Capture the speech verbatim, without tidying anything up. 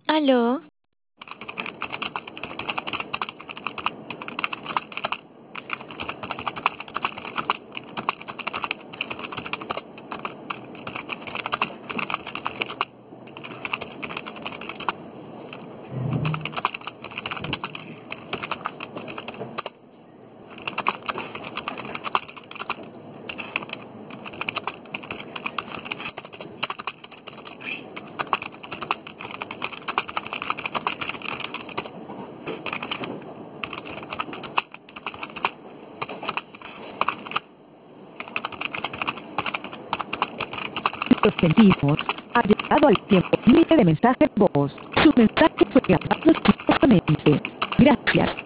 ¿Aló? Lo sentimos. Ha llegado al tiempo límite de mensaje de voz. Su mensaje fue grabado exitosamente. Gracias.